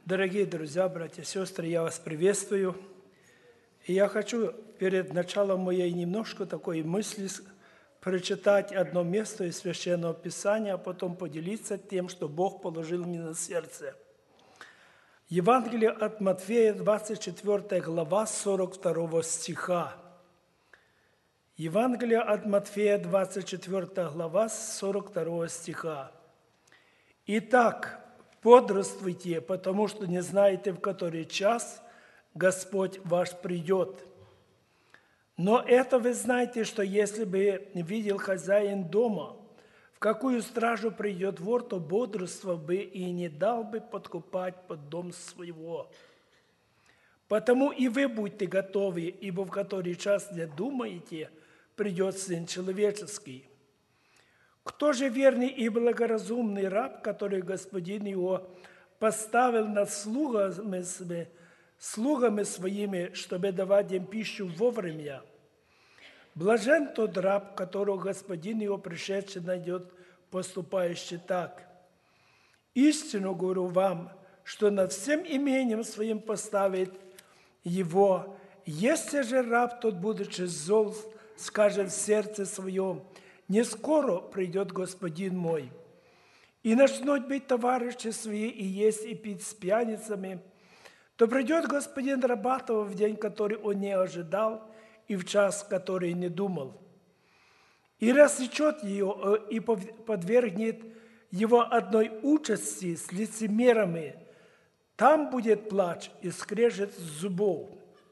Дорогие друзья, братья и сестры, я вас приветствую. И я хочу перед началом моей немножко такой мысли прочитать одно место из Священного Писания, а потом поделиться тем, что Бог положил мне на сердце. Евангелие от Матфея, 24 глава, 42 стиха. Евангелие от Матфея, 24 глава, 42 стиха. «Итак, бодрствуйте, потому что не знаете, в который час Господь ваш придет. Но это вы знаете, что если бы видел хозяин дома, в какую стражу придет вор, то бодрствовал бы и не дал бы подкупать под дом своего. Потому и вы будьте готовы, ибо в который час не думаете, придет Сын Человеческий. Кто же верный и благоразумный раб, который господин его поставил над слугами своими, чтобы давать им пищу вовремя? Блажен тот раб, которого господин его пришедший найдет поступающий так. Истину говорю вам, что над всем имением своим поставит его. Если же раб тот, будучи зол, скажет в сердце своем: не скоро придет господин мой, и начнут быть товарищи свои, и есть, и пить с пьяницами, то придет господин раба того в день, который он не ожидал, и в час, который не думал, и рассечет ее, и подвергнет его одной участи с лицемерами. Там будет плач и скрежет зубов».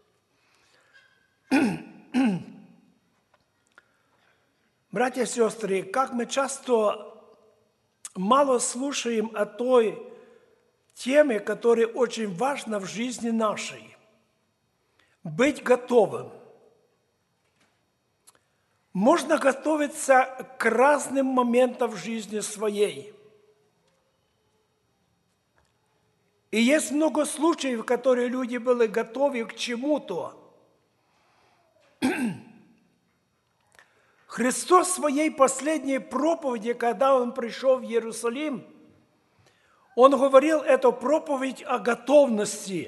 Братья и сестры, как мы часто мало слушаем о той теме, которая очень важна в жизни нашей – быть готовым. Можно готовиться к разным моментам в жизни своей. И есть много случаев, в которых люди были готовы к чему-то. Христос в своей последней проповеди, когда Он пришел в Иерусалим, Он говорил эту проповедь о готовности.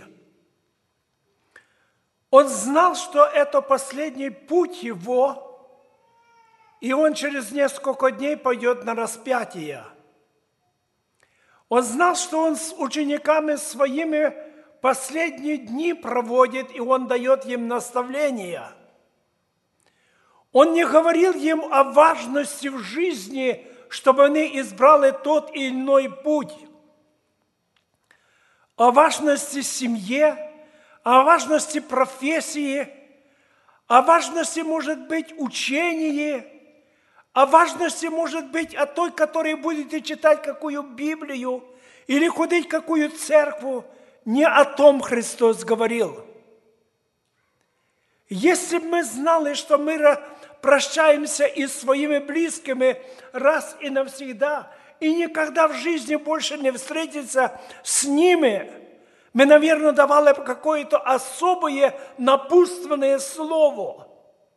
Он знал, что это последний путь Его, и Он через несколько дней пойдет на распятие. Он знал, что Он с учениками своими последние дни проводит, и Он дает им наставления. Он не говорил им о важности в жизни, чтобы они избрали тот или иной путь, о важности семьи, о важности профессии, о важности, может быть, учения, о важности, может быть, о той, которой будете читать какую Библию или ходить в какую церковь. Не о том Христос говорил. Если бы мы знали, что мы прощаемся и с своими близкими раз и навсегда, и никогда в жизни больше не встретиться с ними, мы, наверное, давали бы какое-то особое напутственное слово.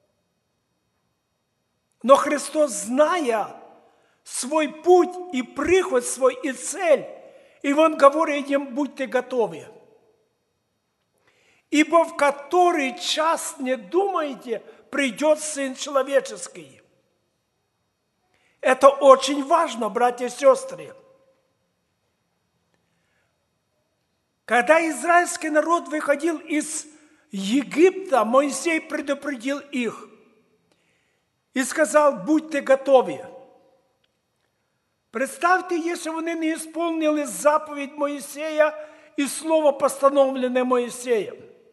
Но Христос, зная свой путь и приход свой и цель, и Он говорит им: будьте готовы. Ибо в который час не думаете, придет Сын Человеческий. Это очень важно, братья и сестры. Когда израильский народ выходил из Египта, Моисей предупредил их и сказал: будьте готовы. Представьте, если бы они не исполнили заповедь Моисея и слово, постановленное Моисеем.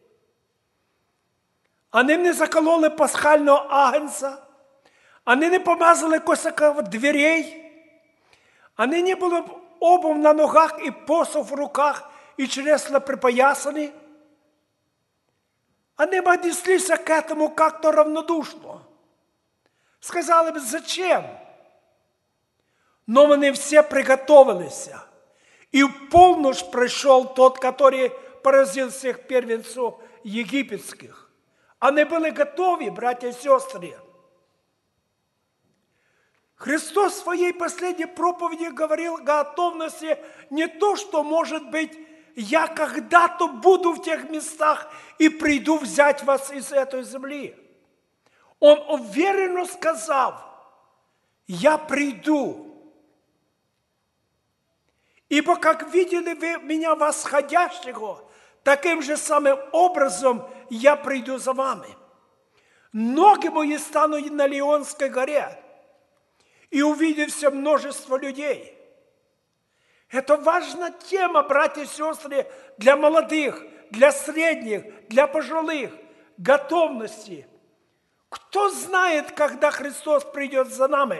Они не закололи пасхального агнца, они не помазали косяков дверей, они не были обувь на ногах и посох в руках и чресла припоясаны. Они бы отнеслись к этому как-то равнодушно. Сказали бы: зачем? Но они все приготовились. И в полночь пришел тот, который поразил всех первенцев египетских. Они были готовы, братья и сестры. Христос в своей последней проповеди говорил о готовности не то, что, может быть, я когда-то буду в тех местах и приду взять вас из этой земли. Он уверенно сказал, я приду. Ибо как видели вы меня восходящего, таким же самым образом я приду за вами. Ноги мои станут на Лионской горе, и увидимся множество людей. Это важная тема, братья и сестры, для молодых, для средних, для пожилых, готовности. Кто знает, когда Христос придет за нами?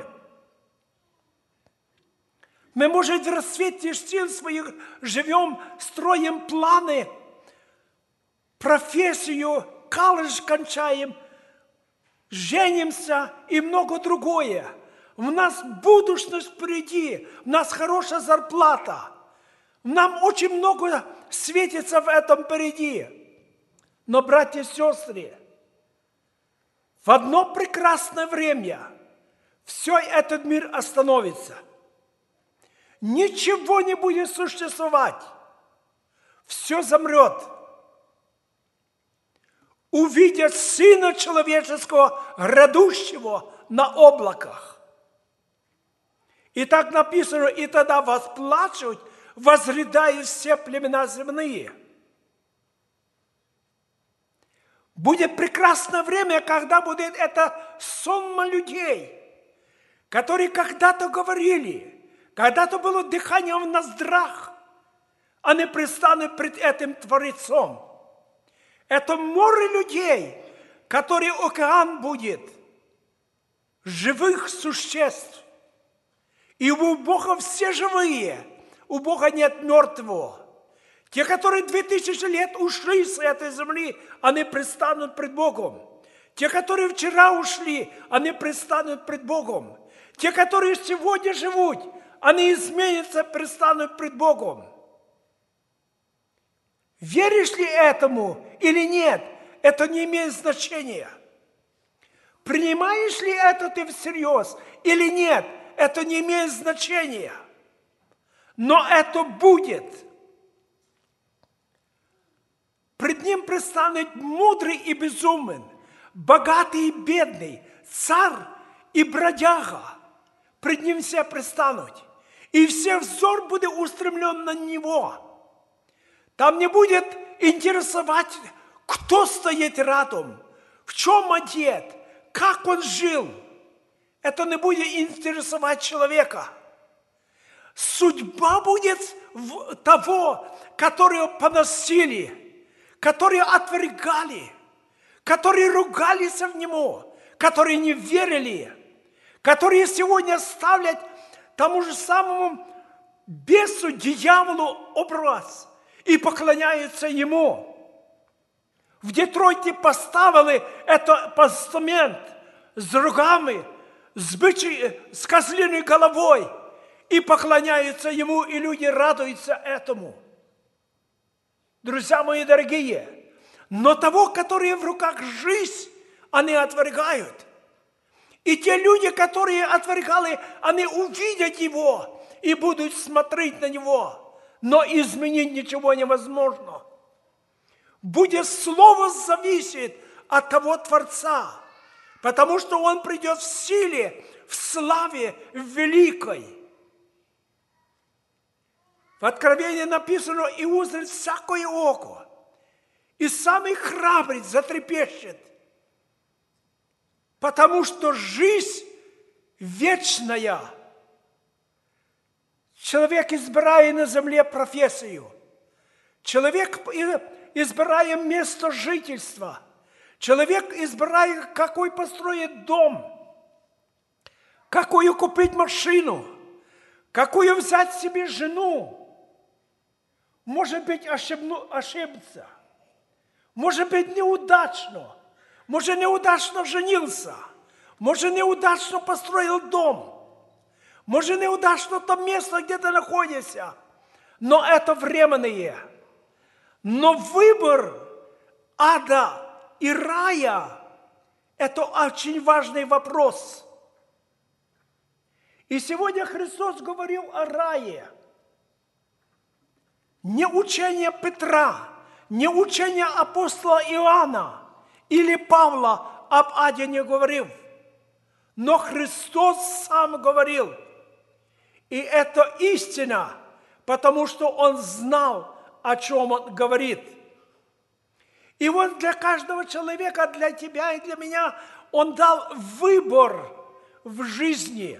Мы, может, в расцвете сил своих живем, строим планы, профессию, колледж кончаем, женимся и много другое. У нас будущность впереди, у нас хорошая зарплата. Нам очень много светится в этом впереди. Но, братья и сестры, в одно прекрасное время все этот мир остановится. Ничего не будет существовать. Все замрет. Увидят Сына Человеческого, грядущего на облаках. И так написано, и тогда восплачут, возрыдают все племена земные. Будет прекрасное время, когда будет это сонма людей, которые когда-то говорили, когда-то было дыхание в ноздрах, они предстанут пред этим Творецом. Это море людей, который океан будет, живых существ. И у Бога все живые, у Бога нет мертвого. Те, которые 2000 лет ушли с этой земли, они предстанут пред Богом. Те, которые вчера ушли, они предстанут пред Богом. Те, которые сегодня живут, они изменятся, предстанут пред Богом. Веришь ли этому или нет, это не имеет значения. Принимаешь ли это ты всерьез или нет, это не имеет значения. Но это будет. Пред ним предстанет мудрый и безумен, богатый и бедный, царь и бродяга. Пред ним все предстанут. И все взор будет устремлен на него. Там не будет интересовать, кто стоит рядом, в чем одет, как он жил. Это не будет интересовать человека. Судьба будет того, которого поносили, которые отвергали, которые ругались в Него, которые не верили, которые сегодня ставят тому же самому бесу, дьяволу образ и поклоняются Ему. В Детройте поставили этот постамент с рогами, с козлиной головой и поклоняются Ему, и люди радуются этому. Друзья мои дорогие, но того, которые в руках жизнь, они отвергают. И те люди, которые отвергали, они увидят Его и будут смотреть на Него. Но изменить ничего невозможно. Будет слово зависит от того Творца, потому что Он придет в силе, в славе великой. В Откровении написано, и узрит всякое око, и самый храбрый затрепещет, потому что жизнь вечная. Человек, избирая на земле профессию, человек, избирая место жительства, человек, избирая, какой построить дом, какую купить машину, какую взять себе жену, может быть, ошибся, может быть, неудачно, может, неудачно женился, может, неудачно построил дом, может, неудачно то место, где ты находишься, но это временное. Но выбор ада и рая – это очень важный вопрос. И сегодня Христос говорил о рае. не учение Петра, не учение апостола Иоанна или Павла об аде не говорил, но Христос сам говорил. И это истина, потому что Он знал, о чем Он говорит. И вот для каждого человека, для тебя и для меня, Он дал выбор в жизни.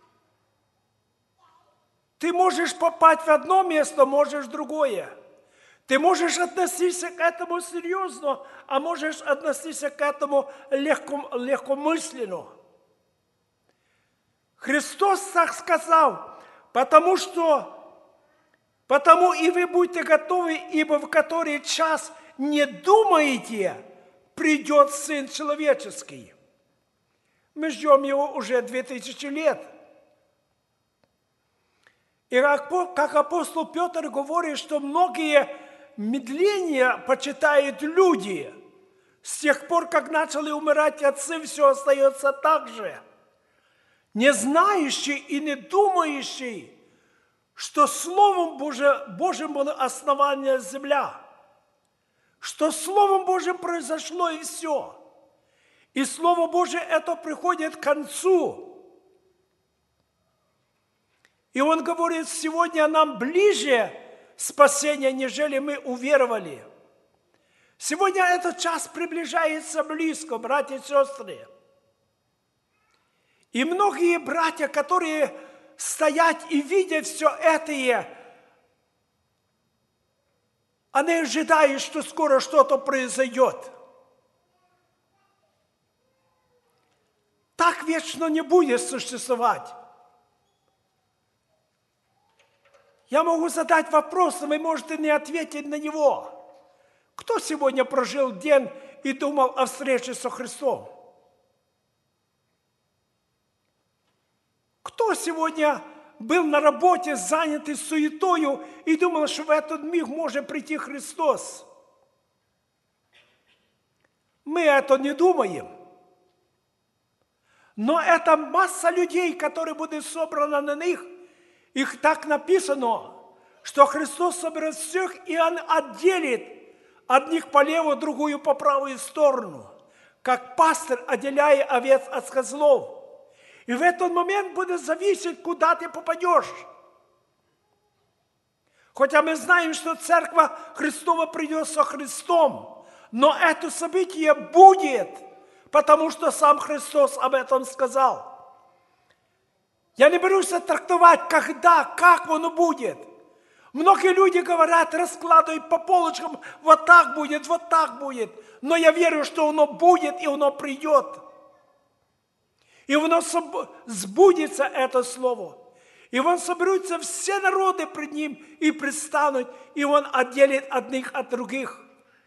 Ты можешь попасть в одно место, можешь в другое. Ты можешь относиться к этому серьезно, а можешь относиться к этому легкомысленно. Христос так сказал, потому и вы будьте готовы, ибо в который час не думаете, придет Сын Человеческий. Мы ждем Его уже 2000 лет. И как апостол Петр говорит, что многие медления почитают люди. С тех пор, как начали умирать отцы, все остается так же. Не знающий и не думающий, что Словом Божьим было основание земля, что Словом Божьим произошло и все. И Слово Божие это приходит к концу. И Он говорит, сегодня нам ближе спасение, нежели мы уверовали. Сегодня этот час приближается близко, братья и сестры. И многие братья, которые стоят и видят все это, они ожидают, что скоро что-то произойдет. Так вечно не будет существовать. Я могу задать вопрос, но вы можете не ответить на него. Кто сегодня прожил день и думал о встрече со Христом? Кто сегодня был на работе, занятый суетою и думал, что в этот миг может прийти Христос? Мы это не думаем. Но это масса людей, которые будут собраны на них. Их так написано, что Христос соберет всех, и Он отделит одних по левую, другую по правую сторону, как пастырь, отделяя овец от козлов. И в этот момент будет зависеть, куда ты попадешь. Хотя мы знаем, что Церковь Христова придет со Христом, но это событие будет, потому что сам Христос об этом сказал. Я не берусь трактовать, когда, как оно будет. Многие люди говорят, раскладывают по полочкам, вот так будет, вот так будет. Но я верю, что оно будет, и оно придет. И оно сбудется, это слово. И он соберутся все народы пред Ним и предстанут, и Он отделит одних от других.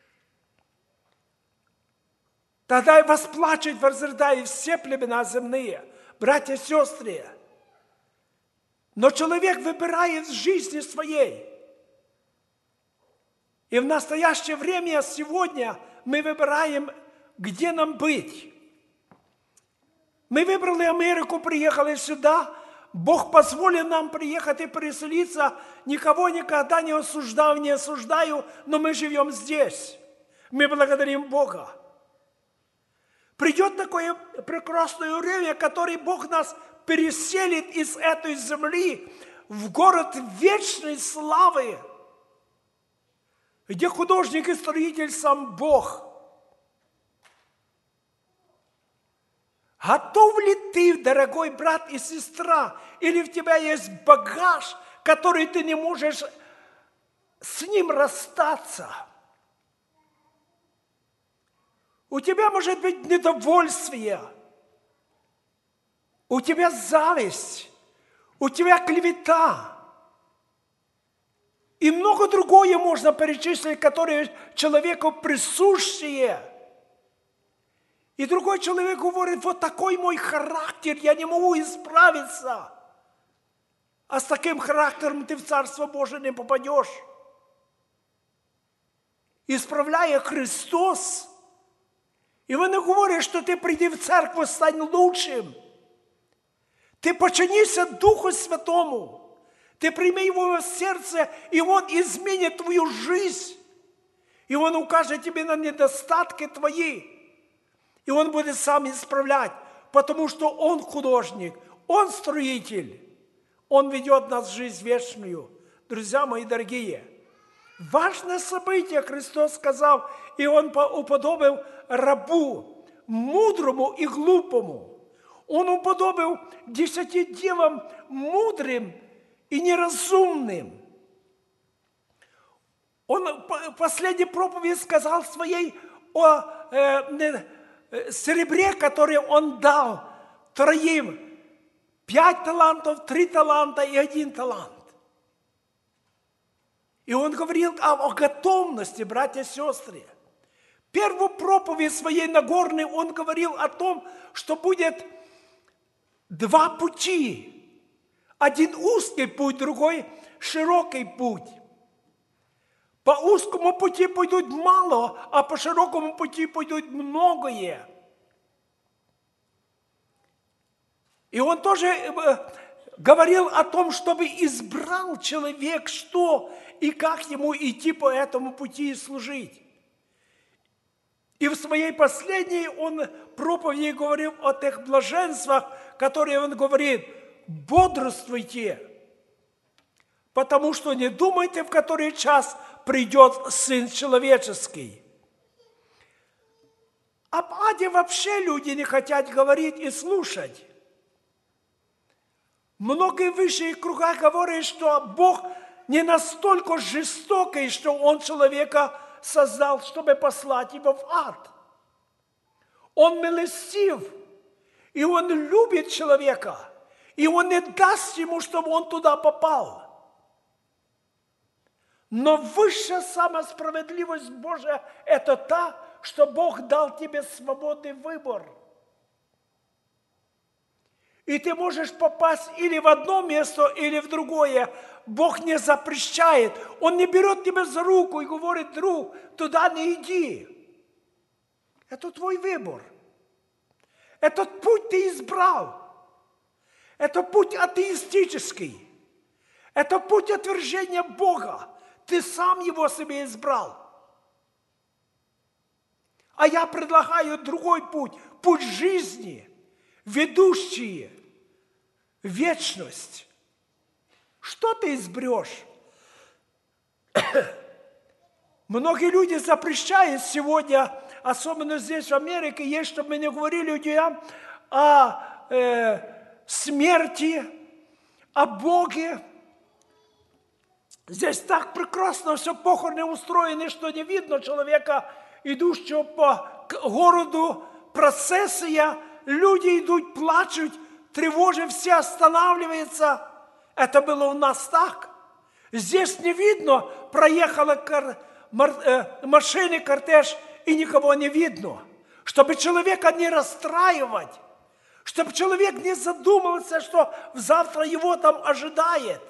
Тогда и восплачут, возрыдают все племена земные, братья и сестры. Но человек выбирает в жизни своей. И в настоящее время, сегодня, мы выбираем, где нам быть. Мы выбрали Америку, приехали сюда. Бог позволил нам приехать и переселиться. Никого никогда не осуждаю, не осуждаю, но мы живем здесь. Мы благодарим Бога. Придет такое прекрасное время, которое Бог нас переселит из этой земли в город вечной славы, где художник и строитель сам Бог. Готов ли ты, дорогой брат и сестра, или в тебя есть багаж, который ты не можешь с ним расстаться? У тебя может быть недовольствие, у тебя зависть, у тебя клевета. И много другое можно перечислить, которые человеку присущие. И другой человек говорит, вот такой мой характер, я не могу исправиться. А с таким характером ты в Царство Божие не попадешь. Исправляя Христос, и он не говорит, что ты приди в церковь, стань лучшим. Ты подчинися Духу Святому. Ты прими его в сердце, и он изменит твою жизнь. И он укажет тебе на недостатки твои. И он будет сам исправлять, потому что он художник, он строитель. Он ведет нас в жизнь вечную. Друзья мои дорогие, важное событие Христос сказал, и он уподобил рабу, мудрому и глупому. Он уподобил 10 девам мудрым и неразумным. Он в последней проповеди сказал своей о серебре, которое он дал троим. 5 талантов, 3 таланта и 1 талант. И он говорил о готовности, братья и сестры. Первую проповедь своей Нагорной он говорил о том, что будет 2 пути. Один узкий путь, другой широкий путь. По узкому пути пойдут мало, а по широкому пути пойдут многое. И он тоже говорил о том, чтобы избрал человек, что и как ему идти по этому пути и служить. И в своей последней он проповеди говорил о тех блаженствах, которые он говорит: бодрствуйте, потому что не думайте, в который час придет Сын Человеческий. Об аде вообще люди не хотят говорить и слушать. Многие высшие круга говорят, что Бог не настолько жестокий, что Он человека создал, чтобы послать его в ад. Он милостив, и Он любит человека, и Он не даст ему, чтобы он туда попал. Но высшая самая справедливость Божия – это та, что Бог дал тебе свободный выбор. И ты можешь попасть или в одно место, или в другое. Бог не запрещает. Он не берет тебя за руку и говорит: друг, туда не иди. Это твой выбор. Этот путь ты избрал. Это путь атеистический. Это путь отвержения Бога. Ты сам его себе избрал. А я предлагаю другой путь. Путь жизни, ведущий в вечность. Что ты изберешь? Многие люди запрещают сегодня, особенно здесь в Америке, есть, чтобы мы не говорили людям о смерти, о Боге. Здесь так прекрасно все похороны устроены, что не видно человека, идущего по городу, процессия, люди идут, плачут, тревожат, все останавливаются. Это было у нас так. Здесь не видно, проехала машины, кортеж, и никого не видно. Чтобы человека не расстраивать, чтобы человек не задумывался, что завтра его там ожидает.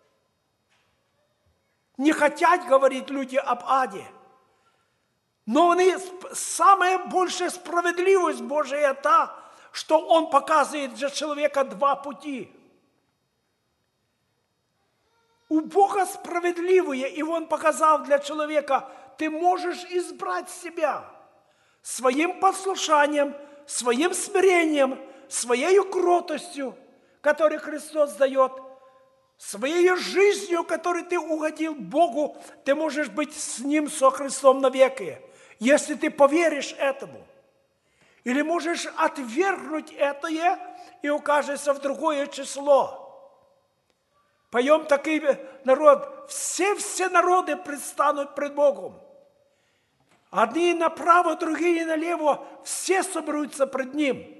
Не хотят говорить люди об аде. Но самая большая справедливость Божия та, что Он показывает для человека 2 пути. У Бога справедливые, и Он показал для человека: ты можешь избрать себя своим послушанием, своим смирением, своей кротостью, которую Христос дает, своей жизнью, которой ты угодил Богу, ты можешь быть с Ним, со Христом навеки, если ты поверишь этому. Или можешь отвергнуть это и укажешься в другое число. Поем такой народ: все народы предстанут пред Богом. Одни направо, другие налево, все соберутся пред Ним.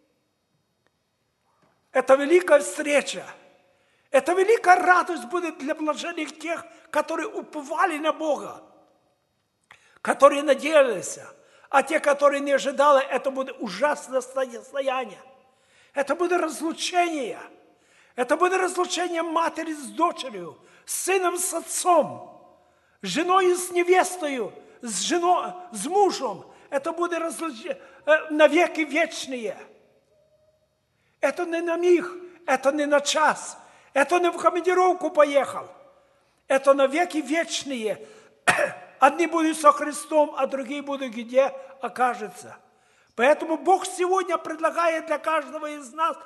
Это великая встреча. Это великая радость будет для блаженных тех, которые уповали на Бога, которые надеялись. А те, которые не ожидали, это будет ужасное состояние. Это будет разлучение. Это будет разлучение матери с дочерью, сыном с отцом, женой с невестой, с мужем. Это будет разлучение навеки вечные. Это не на миг, это не на час. Это не в командировку поехал. Это навеки вечные. Одни будут со Христом, а другие будут где окажутся. Поэтому Бог сегодня предлагает для каждого из нас,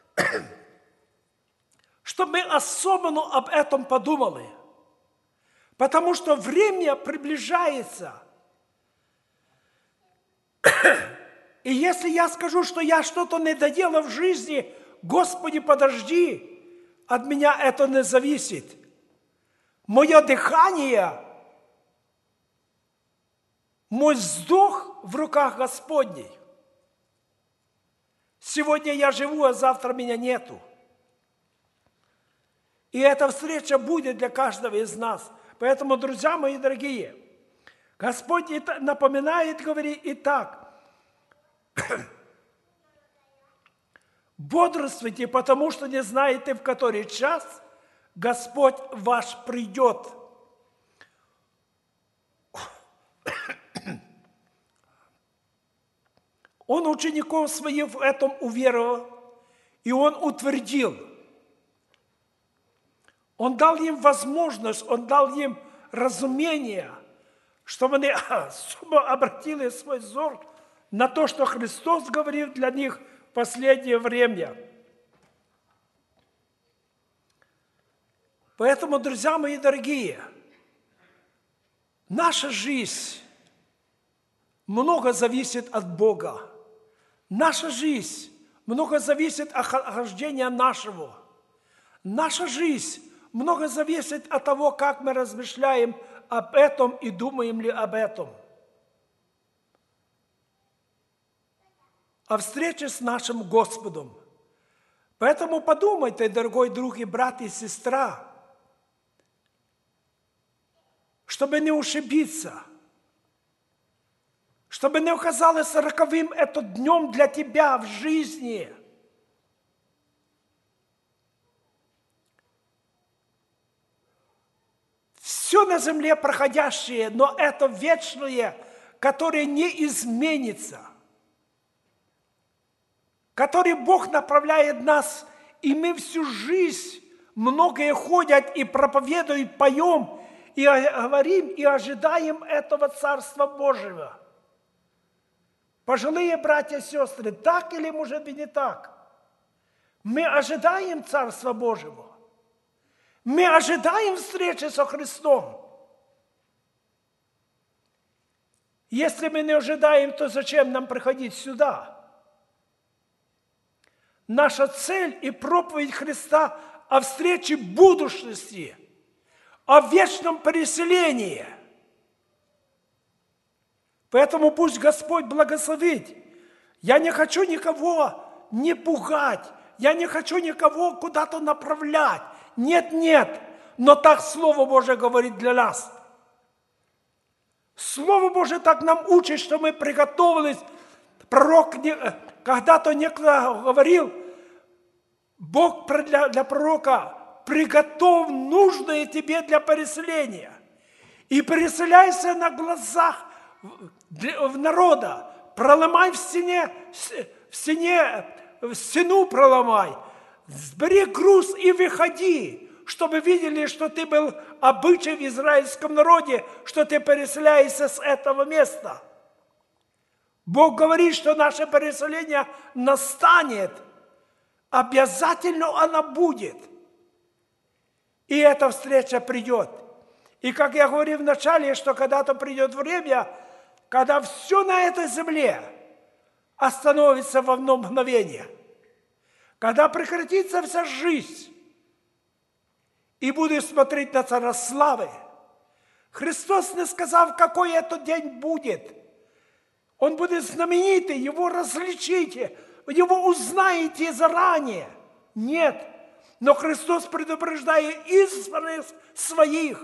чтобы мы особенно об этом подумали. Потому что время приближается. И если я скажу, что я что-то не доделал в жизни, Господи, подожди, от меня это не зависит. Мое дыхание, мой вздох в руках Господней. Сегодня я живу, а завтра меня нету. И эта встреча будет для каждого из нас. Поэтому, друзья мои дорогие, Господь напоминает, говорит, итак, бодрствуйте, потому что не знаете, в который час Господь ваш придет. Он учеников своих в этом уверовал, и Он утвердил. Он дал им возможность, Он дал им разумение, чтобы они особо обратили свой взор на то, что Христос говорил для них в последнее время. Поэтому, друзья мои дорогие, наша жизнь много зависит от Бога. Наша жизнь много зависит от хождения нашего. Наша жизнь много зависит от того, как мы размышляем об этом и думаем ли об этом. О встрече с нашим Господом. Поэтому подумайте, дорогой друг и брат и сестра, чтобы не ошибиться, чтобы не оказалось роковым этот днем для тебя в жизни. Все на земле проходящее, но это вечное, которое не изменится, которое Бог направляет нас, и мы всю жизнь многие ходят и проповедуют, поем, и говорим, и ожидаем этого Царства Божьего. Пожилые братья и сестры, так или, может быть, не так? Мы ожидаем Царства Божьего. Мы ожидаем встречи со Христом. Если мы не ожидаем, то зачем нам приходить сюда? Наша цель и проповедь Христа о встрече будущности, о вечном переселении. Поэтому пусть Господь благословит. Я не хочу никого не пугать, я не хочу никого куда-то направлять. Нет, нет, но так Слово Божие говорит для нас. Слово Божие так нам учит, что мы приготовились. Пророк когда-то некто говорил, Бог для пророка, приготовь нужное тебе для переселения. И переселяйся на глазах в народа, проломай в стену проломай, сбери груз и выходи, чтобы видели, что ты был обычай в израильском народе, что ты переселяешься с этого места. Бог говорит, что наше переселение настанет, обязательно она будет. И эта встреча придет. И как я говорил в начале, что когда-то придет время, когда все на этой земле остановится в одно мгновение. Когда прекратится вся жизнь, и будешь смотреть на Царя славы. Христос не сказал, какой этот день будет. Он будет знаменитый, его различите, его узнаете заранее. Нет, но Христос предупреждает избранных своих,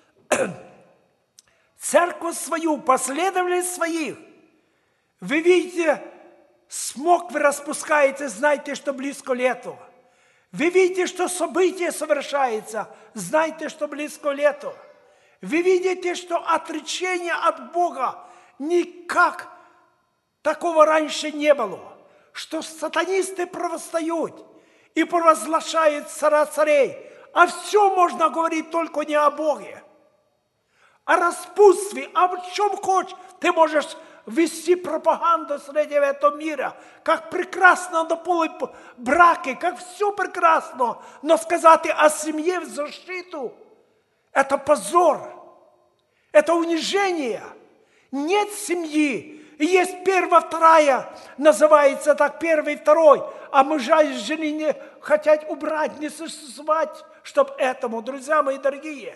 церковь свою, последователей своих. Вы видите, смог вы распускаете, знайте, что близко лето. Вы видите, что событие совершается, знайте, что близко лето. Вы видите, что отречение от Бога никак такого раньше не было. Что сатанисты провостают. и провозглашает царя царей. А все можно говорить только не о Боге. О распутстве, о чем хочешь. Ты можешь вести пропаганду среди этого мира, как прекрасно однополые браки, как все прекрасно. Но сказать о семье в защиту – это позор, это унижение. Нет семьи. И есть первая, вторая, называется так, первый, второй. А мужа и жены не хотят убрать, не существовать, чтобы этому, друзья мои дорогие.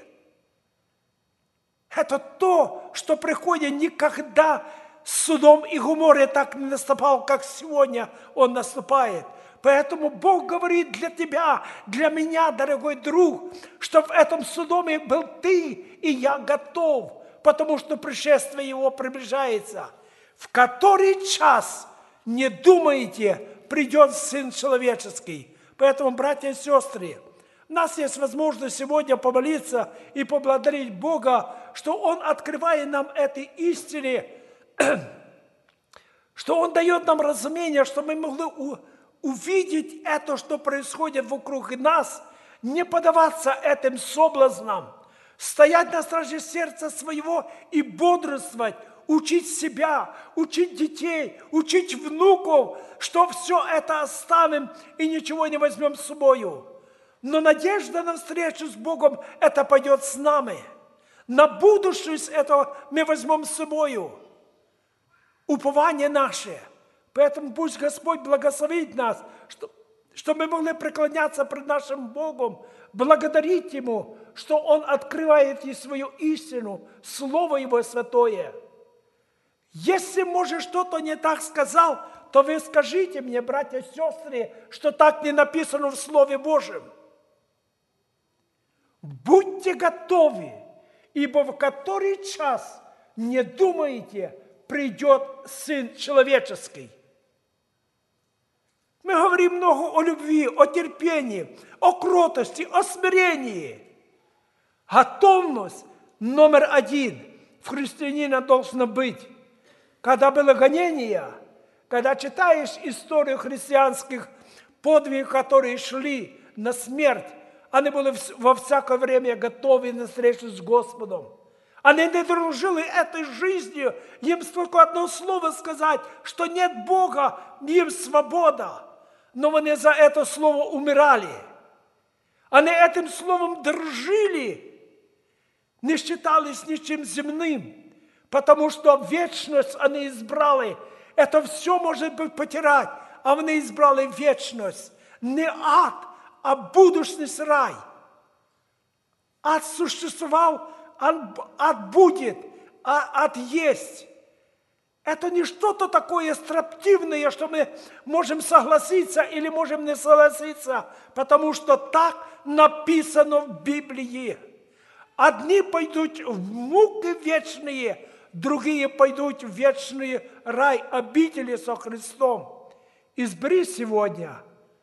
Это то, что приходит никогда с судом и Гоморрой так не наступал, как сегодня он наступает. Поэтому Бог говорит для тебя, для меня, дорогой друг, что в этом судоме был ты, и я готов, потому что пришествие Его приближается. В который час, не думайте, придет Сын Человеческий. Поэтому, братья и сестры, у нас есть возможность сегодня помолиться и поблагодарить Бога, что Он открывает нам этой истине, что Он дает нам разумение, что мы могли увидеть это, что происходит вокруг нас, не поддаваться этим соблазнам, стоять на страже сердца своего и бодрствовать, учить себя, учить детей, учить внуков, что все это оставим и ничего не возьмем с собою. Но надежда на встречу с Богом, это пойдет с нами. На будущее это мы возьмем с собою. Упование наше. Поэтому пусть Господь благословит нас, чтобы мы могли преклоняться пред нашим Богом, благодарить Ему, что Он открывает и свою истину, Слово Его святое. Если, может, что-то не так сказал, то вы скажите мне, братья и сестры, что так не написано в Слове Божьем. Будьте готовы, ибо в который час, не думайте, придет Сын Человеческий. Мы говорим много о любви, о терпении, о кротости, о смирении. Готовность номер один в христианина должна быть. Когда было гонение, когда читаешь историю христианских подвигов, которые шли на смерть, они были во всякое время готовы на встречу с Господом. Они не дружили этой жизнью, им только одно слово сказать, что нет Бога, им свобода. Но они за это слово умирали. Они этим словом дружили, не считались ничем земным. Потому что вечность они избрали. Это все может быть потерять. А они избрали вечность. Не ад, а будущий рай. Ад существовал, ад будет, а ад есть. Это не что-то такое строптивное, что мы можем согласиться или можем не согласиться. Потому что так написано в Библии. Одни пойдут в муки вечные, другие пойдут в вечный рай, обители со Христом. Избери сегодня,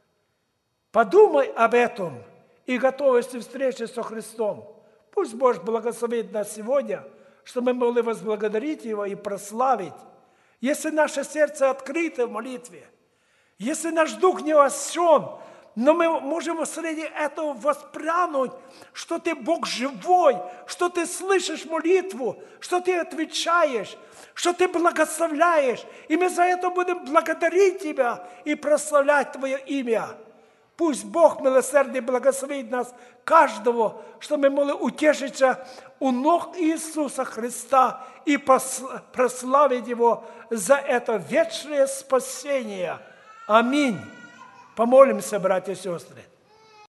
подумай об этом и готовься к встрече со Христом. Пусть Бог благословит нас сегодня, чтобы мы могли возблагодарить Его и прославить. Если наше сердце открыто в молитве, если наш дух не освящен, но мы можем среди этого воспрянуть, что ты Бог живой, что ты слышишь молитву, что ты отвечаешь, что ты благословляешь. И мы за это будем благодарить Тебя и прославлять Твое имя. Пусть Бог милосердный благословит нас, каждого, что мы могли утешиться у ног Иисуса Христа и прославить Его за это вечное спасение. Аминь. Помолимся, братья и сестры.